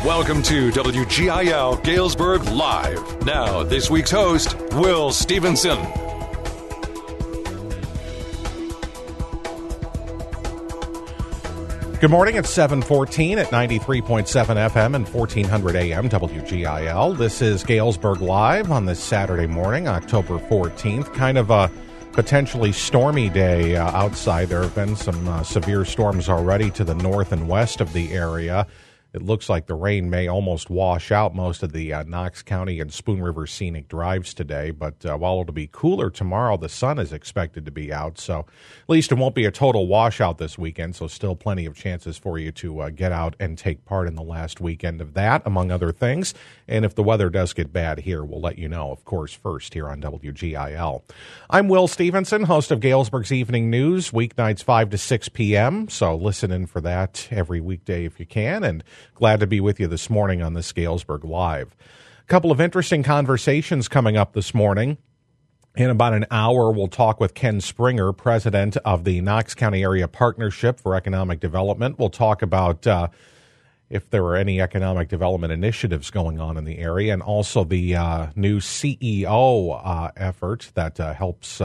Welcome to WGIL Galesburg Live. Now, this week's host, Will Stevenson. Good morning. It's 7:14 at 93.7 FM and 1400 AM WGIL. This is Galesburg Live on this Saturday morning, October 14th. Kind of a potentially stormy day outside. There have been some severe storms already to the north and west of the area. It looks like the rain may almost wash out most of the Knox County and Spoon River scenic drives today, but while it'll be cooler tomorrow, the sun is expected to be out, so at least it won't be a total washout this weekend, so still plenty of chances for you to get out and take part in the last weekend of that, among other things. And if the weather does get bad here, we'll let you know, of course, first here on WGIL. I'm Will Stevenson, host of Galesburg's Evening News, weeknights 5 to 6 p.m., so listen in for that every weekday if you can, and glad to be with you this morning on this Galesburg Live. A couple of interesting conversations coming up this morning. In about an hour, we'll talk with Ken Springer, president of the Knox County Area Partnership for Economic Development. We'll talk about if there are any economic development initiatives going on in the area, and also the new CEO effort that helps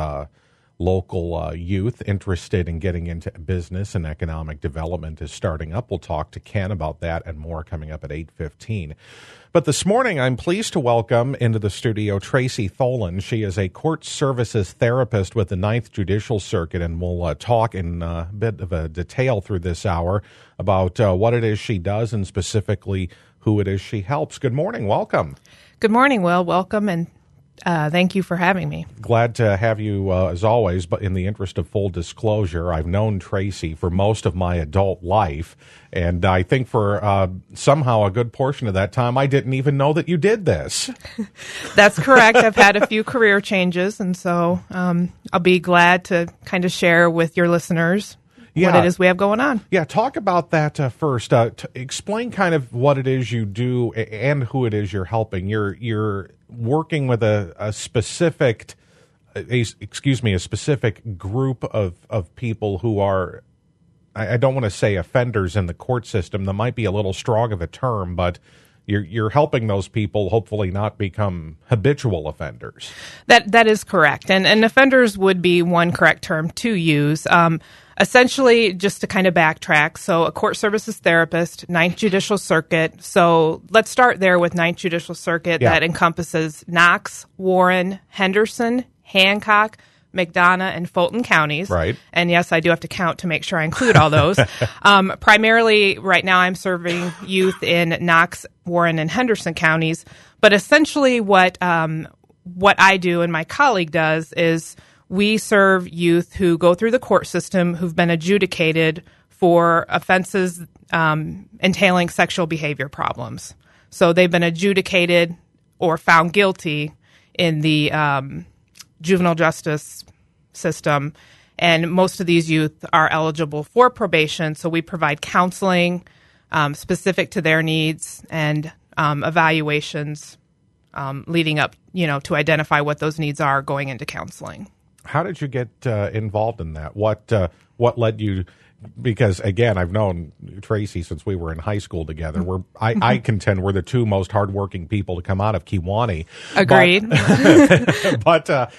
local youth interested in getting into business and economic development is starting up. We'll talk to Ken about that and more coming up at 8:15. But this morning, I'm pleased to welcome into the studio Tracy Tholen. She is a court services therapist with the Ninth Judicial Circuit, and we'll talk in a bit of a detail through this hour about what it is she does and specifically who it is she helps. Good morning. Welcome. Good morning, Will. Welcome, and thank you for having me. Glad to have you as always, but in the interest of full disclosure, I've known Tracy for most of my adult life, and I think for somehow a good portion of that time, I didn't even know that you did this. That's correct. I've had a few career changes, and so I'll be glad to kind of share with your listeners what it is we have going on. Yeah, talk about that first. Explain kind of what it is you do and who it is you're helping. You're working with a specific group of people who are, I don't want to say offenders in the court system. That might be a little strong of a term, but you're helping those people hopefully not become habitual offenders. That is correct, and offenders would be one correct term to use. Essentially, just to kind of backtrack, so a court services therapist, Ninth Judicial Circuit. So let's start there with Ninth Judicial Circuit. Yeah. That encompasses Knox, Warren, Henderson, Hancock, McDonough, and Fulton counties. Right. And yes, I do have to count to make sure I include all those. Primarily, right now, I'm serving youth in Knox, Warren, and Henderson counties. But essentially what I do and my colleague does is we serve youth who go through the court system who've been adjudicated for offenses entailing sexual behavior problems. So they've been adjudicated or found guilty in the juvenile justice system, and most of these youth are eligible for probation. So we provide counseling specific to their needs and evaluations leading up, to identify what those needs are going into counseling. How did you get involved in that? What led you? Because again, I've known Tracy since we were in high school together. I contend we're the two most hardworking people to come out of Kewanee. Agreed. But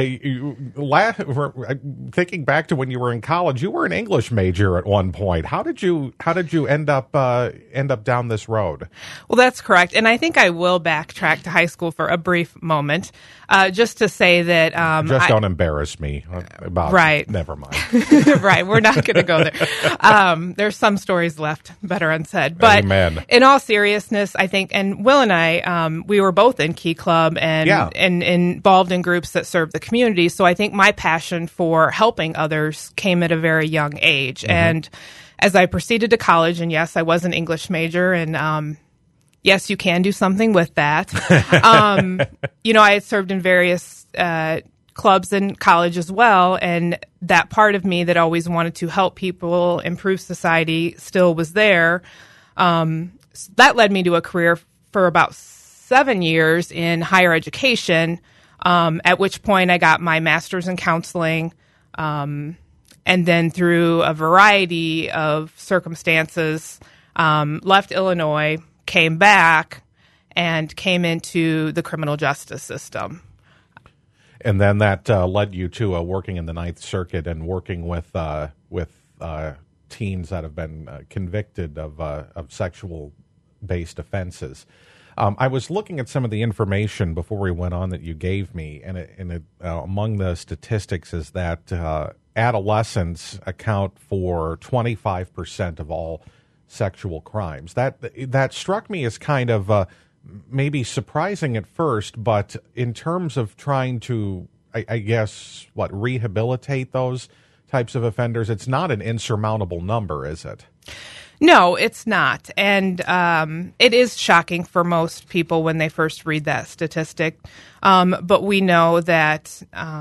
thinking back to when you were in college, you were an English major at one point. How did you end up down this road? Well, that's correct, and I think I will backtrack to high school for a brief moment, just to say that don't embarrass me about right. Never mind. Right, we're not going to go there. There's some stories left better unsaid. But Amen. In all seriousness, I think, and Will and I, we were both in Key Club and involved in groups that serve the community. So I think my passion for helping others came at a very young age. Mm-hmm. And as I proceeded to college, and yes, I was an English major, and yes, you can do something with that. I had served in various clubs in college as well, and that part of me that always wanted to help people improve society still was there. That led me to a career for about 7 years in higher education, at which point I got my master's in counseling, and then through a variety of circumstances, left Illinois, came back and came into the criminal justice system. And then that led you to working in the Ninth Circuit and working with teens that have been convicted of sexual-based offenses. I was looking at some of the information before we went on that you gave me, and among the statistics is that adolescents account for 25% of all sexual crimes. That struck me as kind of maybe surprising at first, but in terms of trying to, I guess, rehabilitate those types of offenders, it's not an insurmountable number, is it? No, it's not. And it is shocking for most people when they first read that statistic. But we know that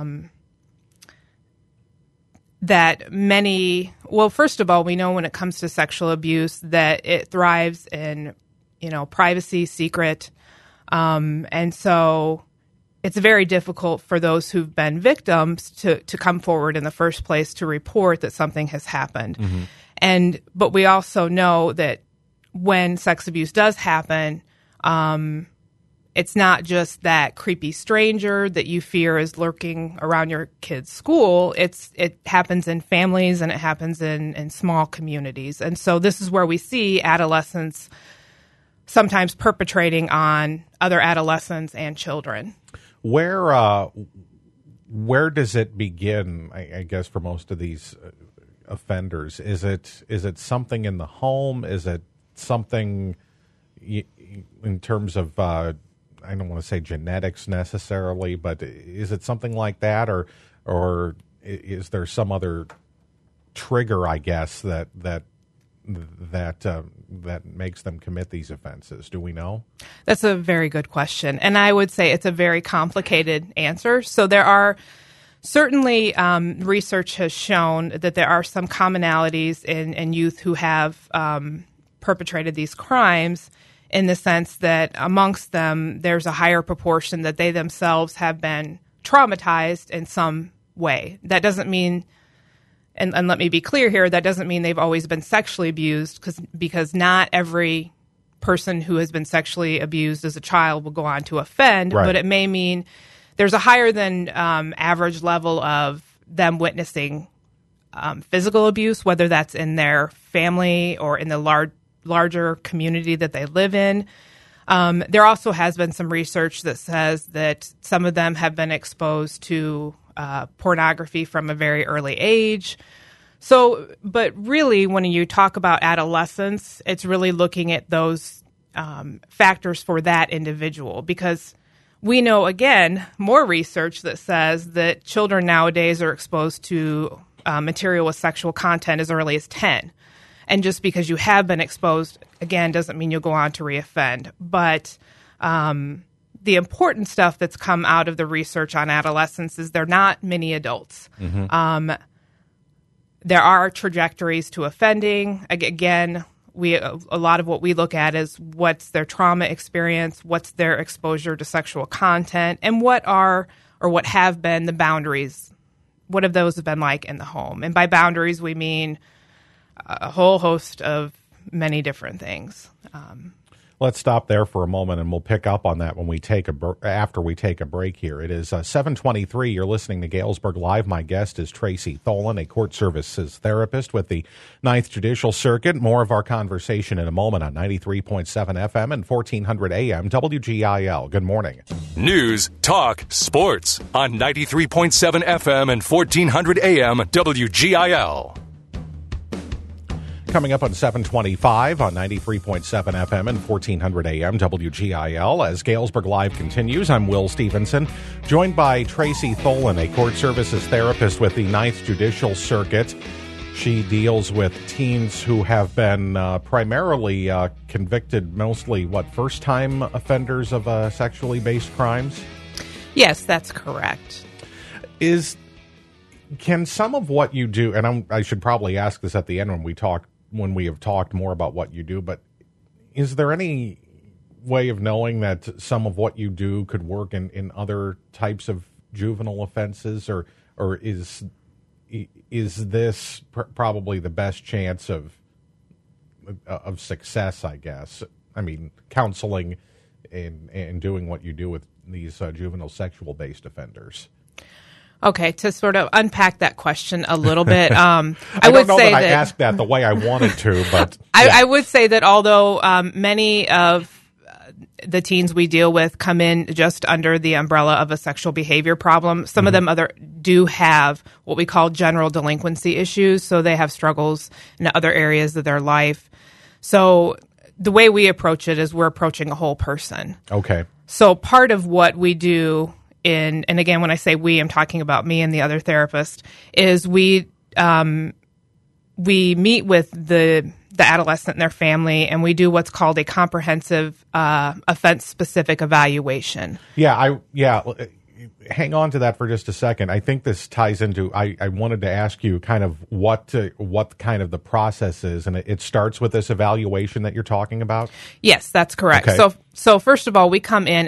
first of all, we know when it comes to sexual abuse that it thrives in, privacy, secret. And so it's very difficult for those who've been victims to come forward in the first place to report that something has happened. Mm-hmm. But we also know that when sex abuse does happen, it's not just that creepy stranger that you fear is lurking around your kid's school. It happens in families and it happens in small communities. And so this is where we see adolescents sometimes perpetrating on other adolescents and children. Where does it begin, I guess, for most of these offenders? Is it something in the home? Is it something in terms of I don't want to say genetics necessarily, but is it something like that, or is there some other trigger, I guess, that makes them commit these offenses? Do we know? That's a very good question, and I would say it's a very complicated answer. So there are certainly research has shown that there are some commonalities in youth who have perpetrated these crimes, in the sense that amongst them there's a higher proportion that they themselves have been traumatized in some way. That doesn't mean, and let me be clear here, that doesn't mean they've always been sexually abused, because not every person who has been sexually abused as a child will go on to offend, right. But it may mean there's a higher than average level of them witnessing physical abuse, whether that's in their family or in the larger community that they live in. There also has been some research that says that some of them have been exposed to pornography from a very early age. So, but really, when you talk about adolescence, it's really looking at those factors for that individual, because we know, again, more research that says that children nowadays are exposed to material with sexual content as early as 10. And just because you have been exposed, again, doesn't mean you'll go on to reoffend. But the important stuff that's come out of the research on adolescents is they're not mini adults. Mm-hmm. There are trajectories to offending. Again, a lot of what we look at is what's their trauma experience, what's their exposure to sexual content, and what have been the boundaries. What have those been like in the home? And by boundaries, we mean a whole host of many different things. Let's stop there for a moment, and we'll pick up on that when we after we take a break here. It is 7:23. You're listening to Galesburg Live. My guest is Tracy Tholen, a court services therapist with the Ninth Judicial Circuit. More of our conversation in a moment on 93.7 FM and 1400 AM WGIL. Good morning. News, talk, sports on 93.7 FM and 1400 AM WGIL. Coming up on 725 on 93.7 FM and 1400 AM WGIL. As Galesburg Live continues, I'm Will Stevenson, joined by Tracy Tholen, a court services therapist with the Ninth Judicial Circuit. She deals with teens who have been primarily convicted, mostly, first-time offenders of sexually based crimes? Yes, that's correct. Can some of what you do, and I should probably ask this at the end when we have talked more about what you do, but is there any way of knowing that some of what you do could work in other types of juvenile offenses, or is this probably the best chance of success, I guess? counseling and doing what you do with these juvenile sexual-based offenders? Okay, to sort of unpack that question a little bit, I don't know that I asked that the way I wanted to, but I would say that although many of the teens we deal with come in just under the umbrella of a sexual behavior problem, some of them do have what we call general delinquency issues, so they have struggles in other areas of their life. So the way we approach it is we're approaching a whole person. Okay. So part of what we do and again, when I say we, I'm talking about me and the other therapist, is we meet with the adolescent and their family, and we do what's called a comprehensive offense-specific evaluation. Hang on to that for just a second. I think this ties into, I wanted to ask you kind of what kind of the process is, and it starts with this evaluation that you're talking about? Yes, that's correct. Okay. So first of all, we come in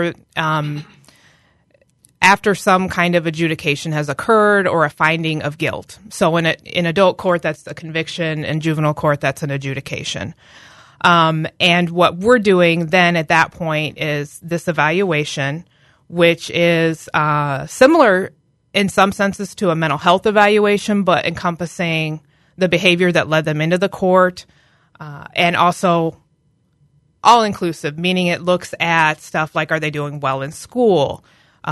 after some kind of adjudication has occurred or a finding of guilt. So in adult court, that's a conviction. In juvenile court, that's an adjudication. And what we're doing then at that point is this evaluation, which is similar in some senses to a mental health evaluation, but encompassing the behavior that led them into the court, and also all-inclusive, meaning it looks at stuff like, are they doing well in school?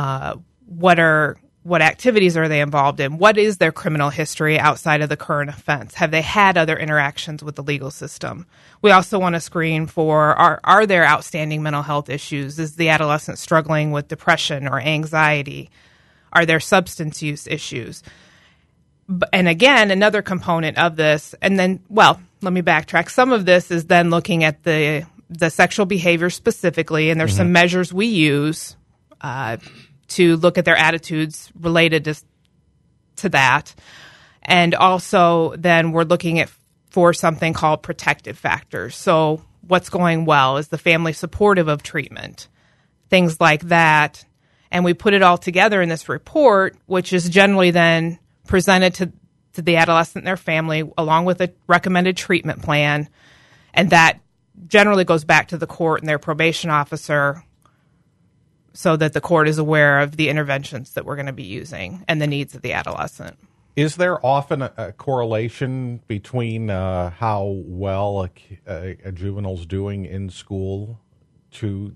What activities are they involved in? What is their criminal history outside of the current offense? Have they had other interactions with the legal system? We also want to screen for, are there outstanding mental health issues? Is the adolescent struggling with depression or anxiety? Are there substance use issues? And again, another component of this, and then, well, let me backtrack. Some of this is then looking at the sexual behavior specifically, and there's some measures we use to look at their attitudes related to that. And also then we're looking for something called protective factors. So what's going well? Is the family supportive of treatment? Things like that. And we put it all together in this report, which is generally then presented to the adolescent and their family along with a recommended treatment plan. And that generally goes back to the court and their probation officer, so that the court is aware of the interventions that we're going to be using and the needs of the adolescent. Is there often a correlation between how well a juvenile's doing in school to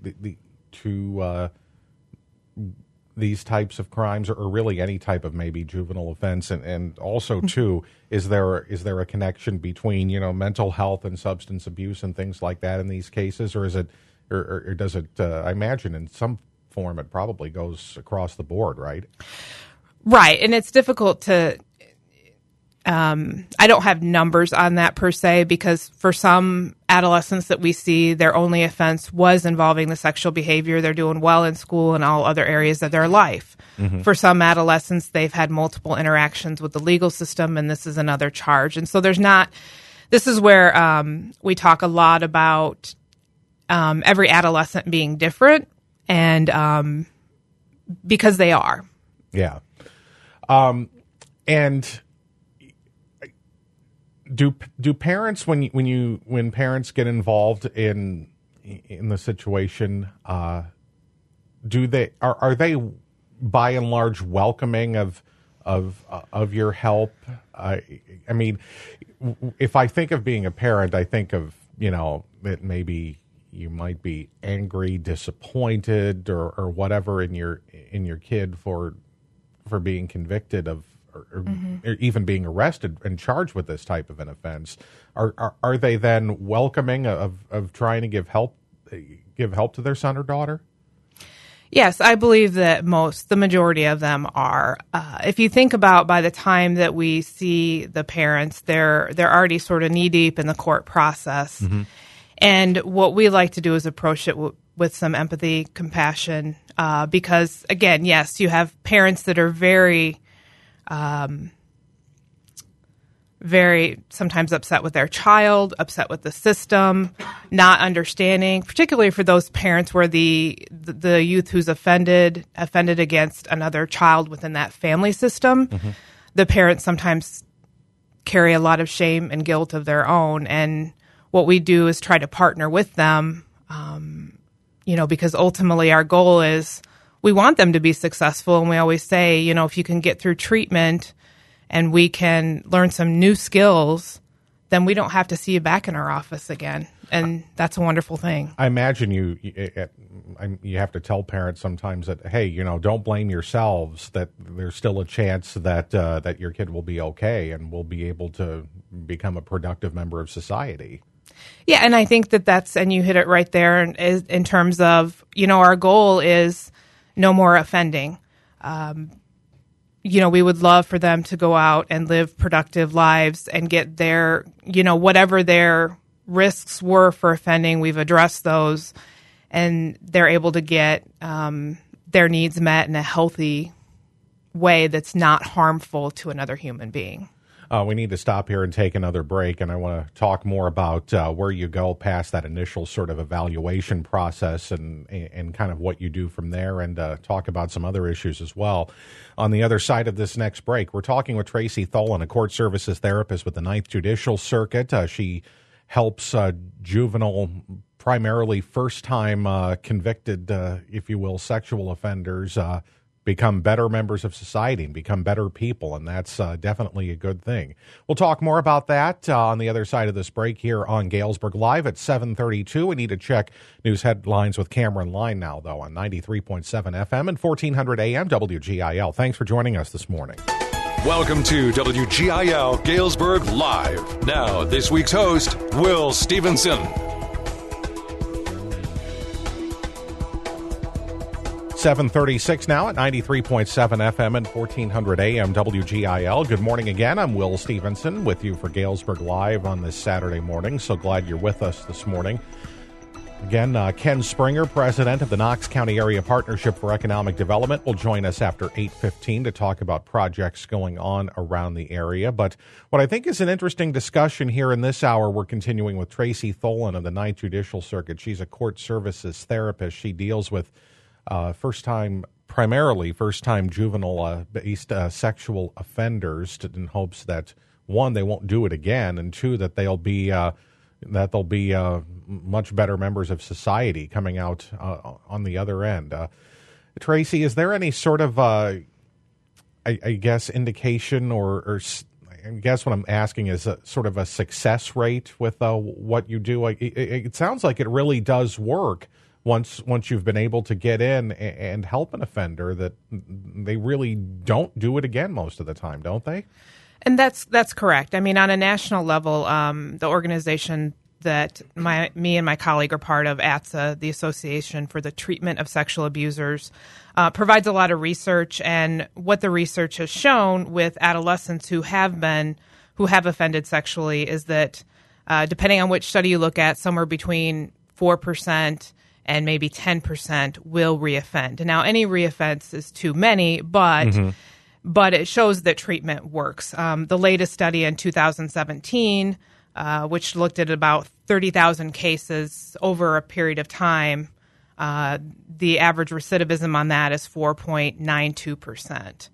these types of crimes, or really any type of maybe juvenile offense? And also, too, is there a connection between, mental health and substance abuse and things like that in these cases? Or is it, or does it, I imagine in some form it probably goes across the board, right? Right, and it's difficult to I don't have numbers on that per se, because for some adolescents that we see, their only offense was involving the sexual behavior. They're doing well in school and all other areas of their life. For some adolescents, they've had multiple interactions with the legal system, and this is another charge. And so this is where we talk a lot about every adolescent being different, and because they are. Yeah. And do parents, when parents get involved in the situation, are they by and large welcoming of your help? I mean, if I think of being a parent, I think of that maybe you might be angry, disappointed, or whatever in your kid for being convicted of, or even being arrested and charged with this type of an offense. Are they then welcoming of trying to give help to their son or daughter? Yes, I believe that the majority of them are. If you think about, by the time that we see the parents, they're already sort of knee deep in the court process. And what we like to do is approach it with some empathy, compassion, because again, yes, you have parents that are very sometimes upset with their child, upset with the system, not understanding, particularly for those parents where the youth who's offended against another child within that family system. The parents sometimes carry a lot of shame and guilt of their own. And what we do is try to partner with them, because ultimately our goal is we want them to be successful. And we always say, if you can get through treatment and we can learn some new skills, then we don't have to see you back in our office again. And that's a wonderful thing. I imagine you have to tell parents sometimes that, hey, don't blame yourselves, that there's still a chance that your kid will be okay and will be able to become a productive member of society. Yeah, and I think and you hit it right there in terms of, our goal is no more offending. We would love for them to go out and live productive lives and get their, whatever their risks were for offending, we've addressed those, and they're able to get their needs met in a healthy way that's not harmful to another human being. We need to stop here and take another break, and I want to talk more about where you go past that initial sort of evaluation process and kind of what you do from there, and talk about some other issues as well. On the other side of this next break, we're talking with Tracy Tholen, a court services therapist with the Ninth Judicial Circuit. She helps juvenile, primarily first-time convicted, if you will, sexual offenders become better members of society and become better people, and that's definitely a good thing. We'll talk more about that on the other side of this break here on Galesburg Live at 7:32. We need to check news headlines with Cameron Line now, though, on 93.7 FM and 1400 AM WGIL. Thanks for joining us this morning. Welcome to WGIL Galesburg Live. Now, this week's host, Will Stevenson. 7:36 now at 93.7 FM and 1400 AM WGIL. Good morning again. I'm Will Stevenson with you for Galesburg Live on this Saturday morning. So glad you're with us this morning. Again, Ken Springer, president of the Knox County Area Partnership for Economic Development, will join us after 8:15 to talk about projects going on around the area. But what I think is an interesting discussion here in this hour, we're continuing with Tracy Tholen of the Ninth Judicial Circuit. She's a court services therapist. She deals with primarily first-time juvenile-based sexual offenders in hopes that, one, they won't do it again, and two, that they'll be much better members of society coming out on the other end. Tracy, is there any sort of, I guess, indication or I guess what I'm asking is a sort of a success rate with what you do? It sounds like it really does work. Once you've been able to get in and help an offender, that they really don't do it again most of the time, don't they? And that's correct. I mean, on a national level, the organization that me and my colleague are part of, ATSA, the Association for the Treatment of Sexual Abusers, provides a lot of research. And what the research has shown with adolescents who have offended sexually is that, depending on which study you look at, somewhere between 4% and maybe 10% will reoffend. And now, any reoffense is too many, but it shows that treatment works. The latest study in 2017, which looked at about 30,000 cases over a period of time, the average recidivism on that is 4.92%.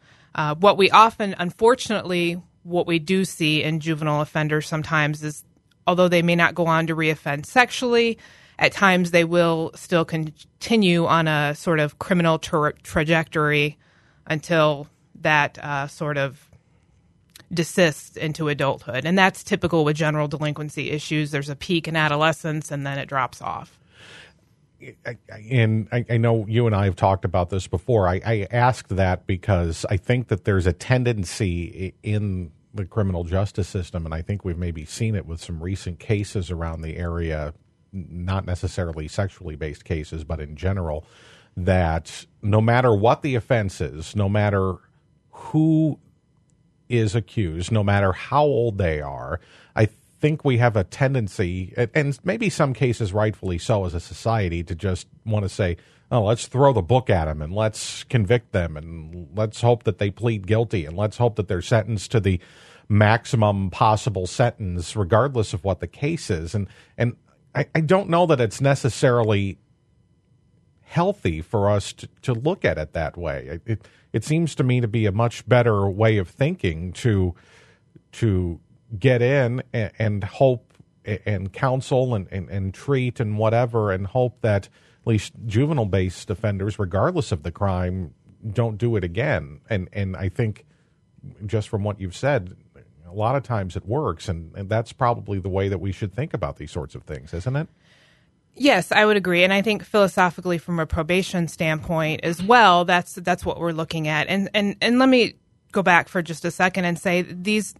What we do see in juvenile offenders sometimes is, although they may not go on to reoffend sexually, at times they will still continue on a sort of criminal trajectory until that sort of desists into adulthood. And that's typical with general delinquency issues. There's a peak in adolescence, and then it drops off. And I know you and I have talked about this before. I asked that because I think that there's a tendency in the criminal justice system, and I think we've maybe seen it with some recent cases around the area, not necessarily sexually based cases, but in general, that no matter what the offense is, no matter who is accused, no matter how old they are, I think we have a tendency, and maybe some cases rightfully so as a society, to just want to say, oh, let's throw the book at them and let's convict them and let's hope that they plead guilty and let's hope that they're sentenced to the maximum possible sentence regardless of what the case is. And I don't know that it's necessarily healthy for us to look at it that way. It seems to me to be a much better way of thinking to get in and hope and counsel and treat and whatever, and hope that at least juvenile-based offenders, regardless of the crime, don't do it again. And I think, just from what you've said, a lot of times it works, and that's probably the way that we should think about these sorts of things, isn't it? Yes, I would agree. And I think philosophically, from a probation standpoint as well, that's what we're looking at. And let me go back for just a second and say these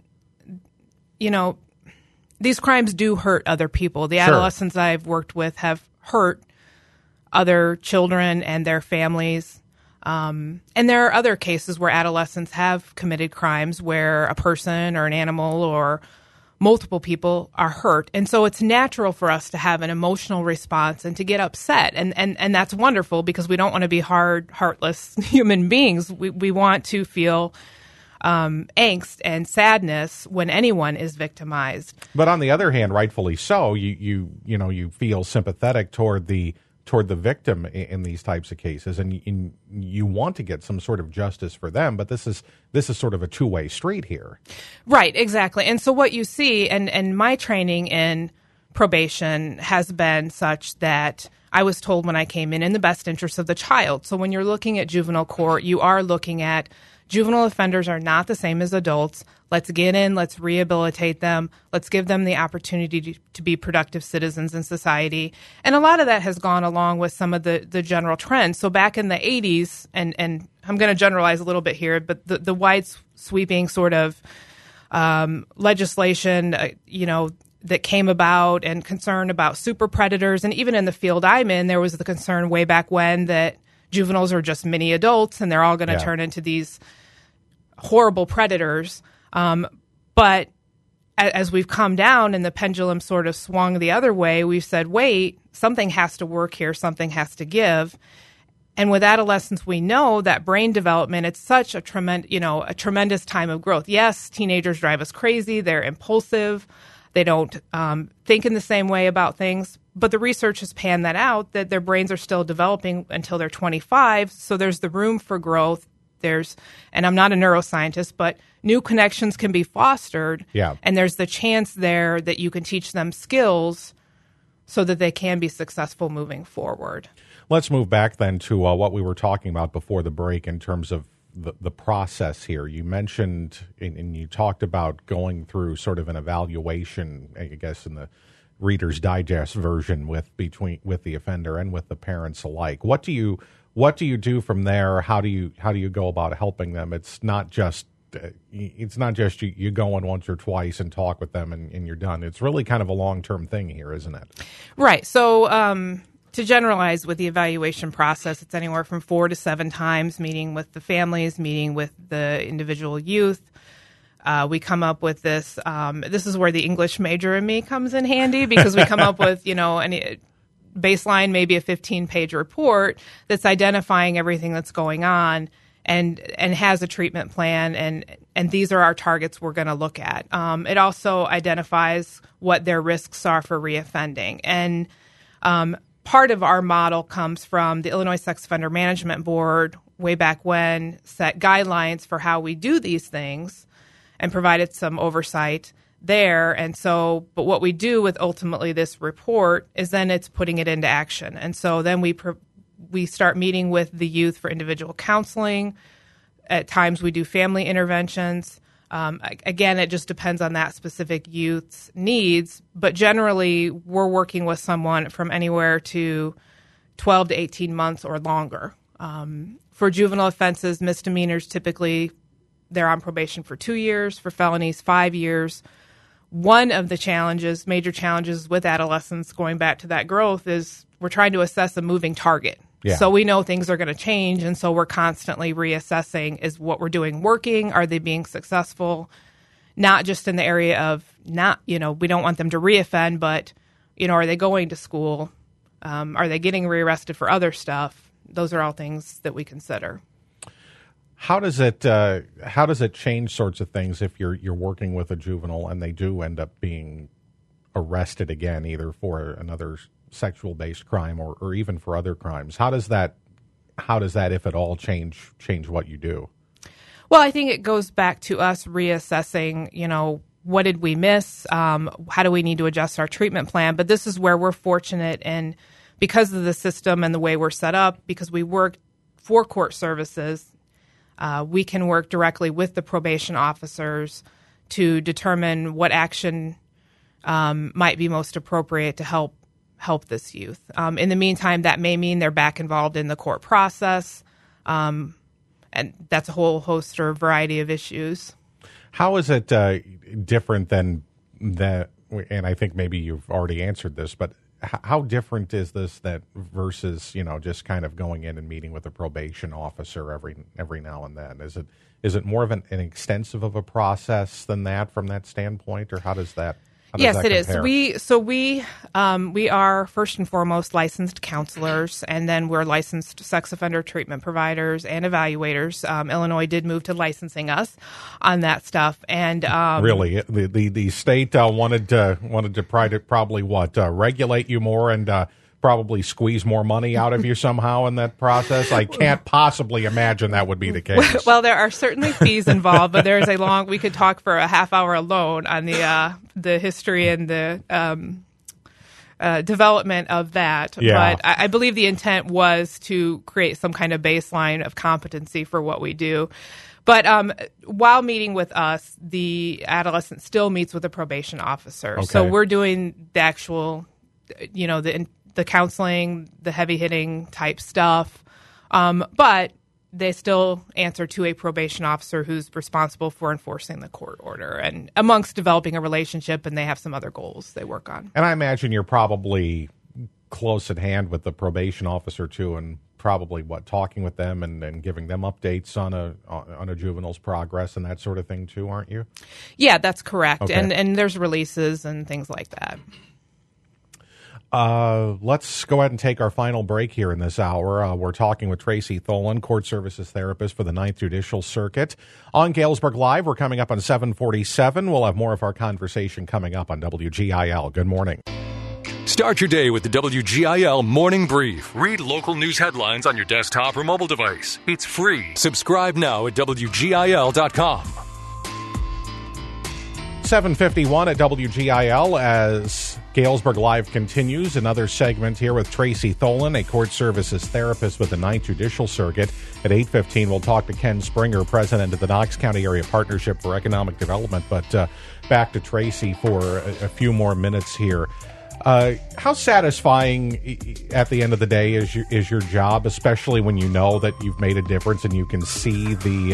crimes do hurt other people. The adolescents I've worked with have hurt other children and their families. And there are other cases where adolescents have committed crimes where a person or an animal or multiple people are hurt. And so it's natural for us to have an emotional response and to get upset. And that's wonderful, because we don't want to be heartless human beings. We want to feel angst and sadness when anyone is victimized. But on the other hand, rightfully so, you feel sympathetic toward the victim in these types of cases, and you want to get some sort of justice for them. But this is sort of a two-way street here. Right, exactly. And so what you see, and my training in probation has been such that I was told when I came in the best interest of the child. So when you're looking at juvenile court, you are looking at juvenile offenders are not the same as adults. Let's get in, let's rehabilitate them, let's give them the opportunity to be productive citizens in society. And a lot of that has gone along with some of the general trends. So back in the 80s, and I'm going to generalize a little bit here, but the wide sweeping sort of legislation, that came about and concern about super predators. And even in the field I'm in, there was the concern way back when that juveniles are just mini adults and they're all going to turn into these horrible predators. But as we've come down and the pendulum sort of swung the other way, we've said, wait, something has to work here, something has to give. And with adolescents, we know that brain development, it's such a tremendous time of growth. Yes, teenagers drive us crazy. They're impulsive. They don't think in the same way about things. But the research has panned that out, that their brains are still developing until they're 25. So there's the room for growth. And I'm not a neuroscientist, but new connections can be fostered. Yeah. And there's the chance there that you can teach them skills so that they can be successful moving forward. Let's move back then to what we were talking about before the break in terms of the process here. You mentioned and you talked about going through sort of an evaluation, I guess, in the Reader's Digest version with the offender and with the parents alike. What do you do from there? How do you go about helping them? It's not just you go in once or twice and talk with them and you're done. It's really kind of a long-term thing here, isn't it? Right. So to generalize with the evaluation process, it's anywhere from 4 to 7 times, meeting with the families, meeting with the individual youth. We come up with this. This is where the English major in me comes in handy, because we come up with, any baseline, maybe a 15-page report that's identifying everything that's going on and has a treatment plan. And these are our targets we're going to look at. It also identifies what their risks are for reoffending. And part of our model comes from the Illinois Sex Offender Management Board way back when, set guidelines for how we do these things and provided some oversight there. And so, but what we do with ultimately this report is then it's putting it into action. And so then we start meeting with the youth for individual counseling. At times we do family interventions. Again, it just depends on that specific youth's needs. But generally, we're working with someone from anywhere to 12 to 18 months or longer. For juvenile offenses, misdemeanors, typically they're on probation for 2 years. For felonies, 5 years. One of the major challenges with adolescents, going back to that growth, is we're trying to assess a moving target. Yeah. So we know things are going to change, and so we're constantly reassessing, is what we're doing working? Are they being successful? Not just in the area of we don't want them to reoffend, but, are they going to school? Are they getting rearrested for other stuff? Those are all things that we consider. How does it change sorts of things if you're working with a juvenile and they do end up being arrested again, either for another sexual-based crime or even for other crimes? How does that, if at all, change what you do? Well, I think it goes back to us reassessing, what did we miss? How do we need to adjust our treatment plan? But this is where we're fortunate, and because of the system and the way we're set up, because we work for court services, we can work directly with the probation officers to determine what action might be most appropriate to help this youth. In the meantime, that may mean they're back involved in the court process, and that's a whole host or variety of issues. How is it different than that? And I think maybe you've already answered this, but how different is this versus just kind of going in and meeting with a probation officer every now and then? Is it more of an extensive of a process than that from that standpoint, or how does that? Yes, it is. We are first and foremost licensed counselors, and then we're licensed sex offender treatment providers and evaluators. Illinois did move to licensing us on that stuff, and really, the state wanted to probably regulate you more and probably squeeze more money out of you somehow in that process. I can't possibly imagine that would be the case. Well, there are certainly fees involved, but there's we could talk for a half hour alone on the history and the development of that. Yeah. But I believe the intent was to create some kind of baseline of competency for what we do. But while meeting with us, the adolescent still meets with a probation officer. Okay. So we're doing the actual, the counseling, the heavy-hitting type stuff. But they still answer to a probation officer who's responsible for enforcing the court order and amongst developing a relationship, and they have some other goals they work on. And I imagine you're probably close at hand with the probation officer, too, and probably, talking with them and giving them updates on a juvenile's progress and that sort of thing, too, aren't you? Yeah, that's correct. Okay. And there's releases and things like that. Let's go ahead and take our final break here in this hour. We're talking with Tracy Tholen, court services therapist for the 9th Judicial Circuit. On Galesburg Live, we're coming up on 7:47. We'll have more of our conversation coming up on WGIL. Good morning. Start your day with the WGIL Morning Brief. Read local news headlines on your desktop or mobile device. It's free. Subscribe now at WGIL.com. 7:51 at WGIL as Galesburg Live continues. Another segment here with Tracy Tholen, a court services therapist with the 9th Judicial Circuit. At 8:15, we'll talk to Ken Springer, president of the Knox County Area Partnership for Economic Development. But back to Tracy for a few more minutes here. How satisfying at the end of the day is your job, especially when you know that you've made a difference and you can see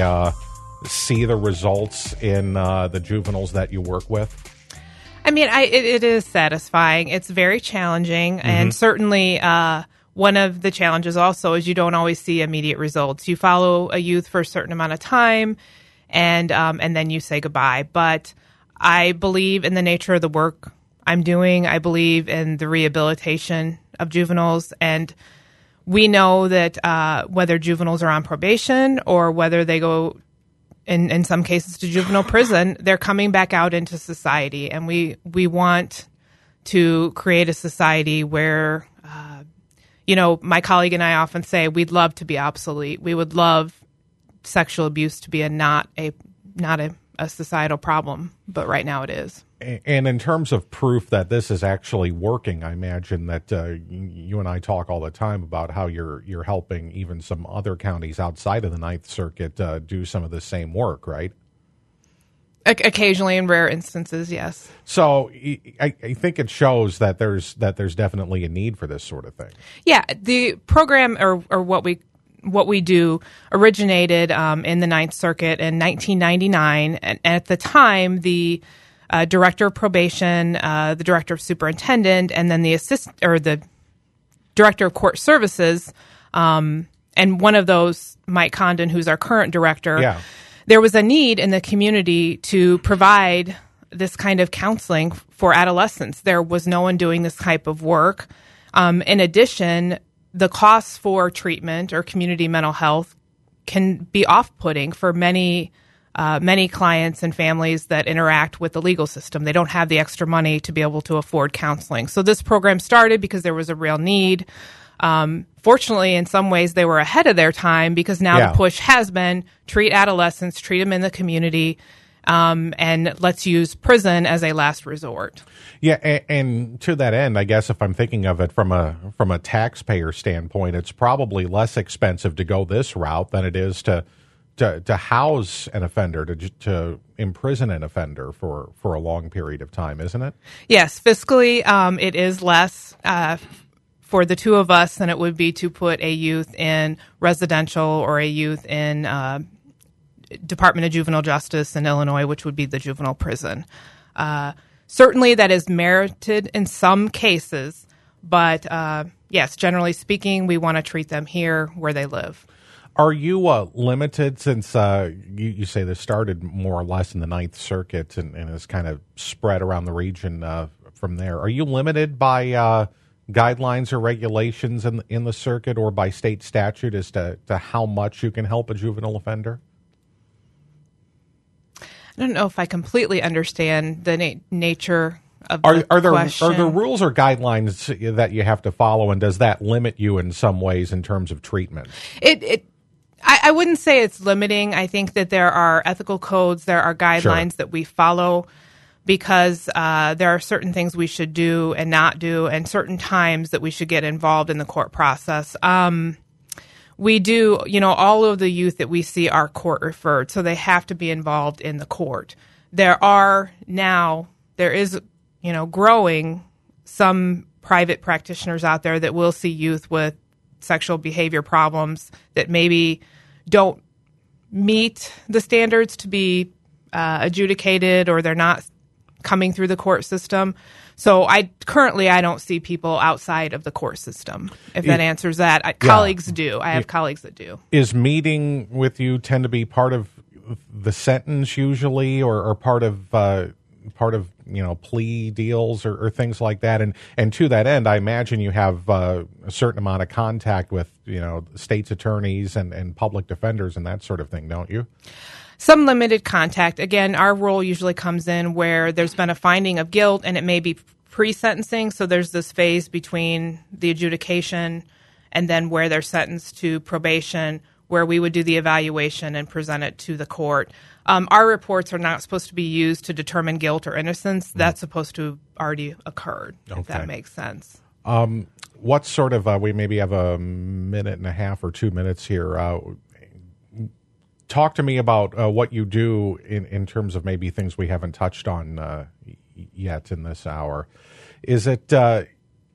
the results in the juveniles that you work with? I mean, it is satisfying. It's very challenging, and certainly one of the challenges also is you don't always see immediate results. You follow a youth for a certain amount of time, and then you say goodbye. But I believe in the nature of the work I'm doing. I believe in the rehabilitation of juveniles, and we know that whether juveniles are on probation or whether they go in some cases to juvenile prison, they're coming back out into society. And we want to create a society where, my colleague and I often say we'd love to be obsolete. We would love sexual abuse to be not a societal problem, but right now it is. And in terms of proof that this is actually working, I imagine that you and I talk all the time about how you're helping even some other counties outside of the 9th Circuit do some of the same work, right? Occasionally, in rare instances, yes. So I think it shows that there's definitely a need for this sort of thing. Yeah, the program or what we do originated in the 9th Circuit in 1999, and at the time the director of probation, the director of superintendent, and then the director of court services, and one of those, Mike Condon, who's our current director. Yeah. There was a need in the community to provide this kind of counseling for adolescents. There was no one doing this type of work. In addition, the costs for treatment or community mental health can be off-putting for many clients and families that interact with the legal system. They don't have the extra money to be able to afford counseling. So this program started because there was a real need. Fortunately, in some ways, they were ahead of their time because now the push has been treat adolescents, treat them in the community, and let's use prison as a last resort. Yeah, and to that end, I guess if I'm thinking of it from a taxpayer standpoint, it's probably less expensive to go this route than it is to house an offender, to imprison an offender for a long period of time, isn't it? Yes, fiscally, it is less for the two of us than it would be to put a youth in residential or a youth in Department of Juvenile Justice in Illinois, which would be the juvenile prison. Certainly that is merited in some cases, but yes, generally speaking, we want to treat them here where they live. Are you limited, since you say this started more or less in the Ninth Circuit and has kind of spread around the region from there? Are you limited by guidelines or regulations in the circuit or by state statute as to how much you can help a juvenile offender? I don't know if I completely understand the nature of the question. Are there rules or guidelines that you have to follow, and does that limit you in some ways in terms of treatment? I wouldn't say it's limiting. I think that there are ethical codes, there are guidelines that we follow because there are certain things we should do and not do, and certain times that we should get involved in the court process. We do, all of the youth that we see are court referred, so they have to be involved in the court. There is, growing some private practitioners out there that will see youth with sexual behavior problems that maybe don't meet the standards to be adjudicated, or they're not coming through the court system. So I don't see people outside of the court system, if that answers that. Colleagues do. I have colleagues that do. Is meeting with you tend to be part of the sentence usually, or part of plea deals or things like that? And to that end, I imagine you have a certain amount of contact with state's attorneys and public defenders and that sort of thing, don't you? Some limited contact. Again, our role usually comes in where there's been a finding of guilt, and it may be pre-sentencing. So there's this phase between the adjudication and then where they're sentenced to probation, where we would do the evaluation and present it to the court. Our reports are not supposed to be used to determine guilt or innocence. That's supposed to have already occurred, if that makes sense. What sort of, we maybe have a minute and a half or 2 minutes here. Talk to me about what you do in terms of maybe things we haven't touched on yet in this hour. Is it, I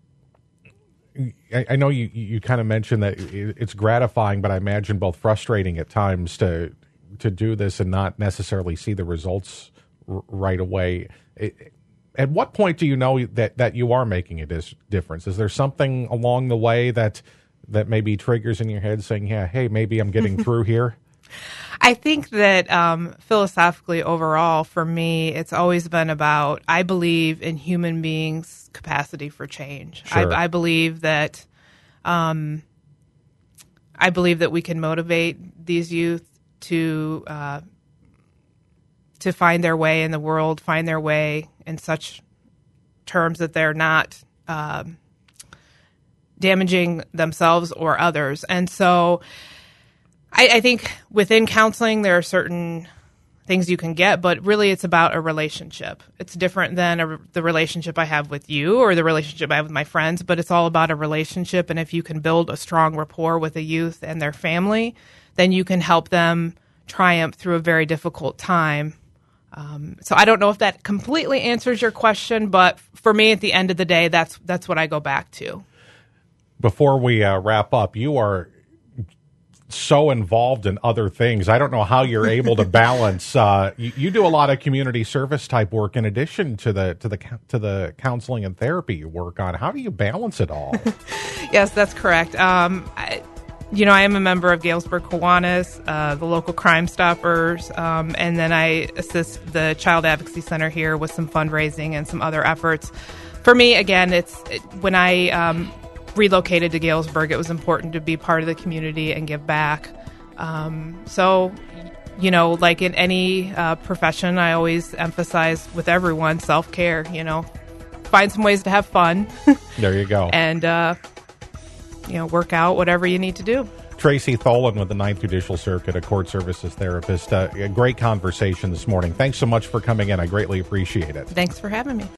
know you kind of mentioned that it's gratifying, but I imagine both frustrating at times to do this and not necessarily see the results right away. At what point do you know that you are making a difference? Is there something along the way that maybe triggers in your head saying, yeah, hey, maybe I'm getting through here? I think that philosophically overall, for me, it's always been about, I believe in human beings' capacity for change. Sure. I believe that we can motivate these youth to find their way in the world, find their way in such terms that they're not damaging themselves or others. And so I think within counseling, there are certain things you can get, but really it's about a relationship. It's different than the relationship I have with you or the relationship I have with my friends, but it's all about a relationship. And if you can build a strong rapport with a youth and their family, then you can help them triumph through a very difficult time. So I don't know if that completely answers your question, but for me, at the end of the day, that's what I go back to. Before we wrap up, you are so involved in other things. I don't know how you're able to balance. You do a lot of community service type work in addition to the counseling and therapy you work on. How do you balance it all? Yes, that's correct. I am a member of Galesburg Kiwanis, the local Crime Stoppers, and then I assist the Child Advocacy Center here with some fundraising and some other efforts. For me, again, when I relocated to Galesburg, it was important to be part of the community and give back. So, like in any profession, I always emphasize with everyone self-care, find some ways to have fun. There you go. And, work out whatever you need to do. Tracy Tholen with the 9th Judicial Circuit, a court services therapist. A great conversation this morning. Thanks so much for coming in. I greatly appreciate it. Thanks for having me.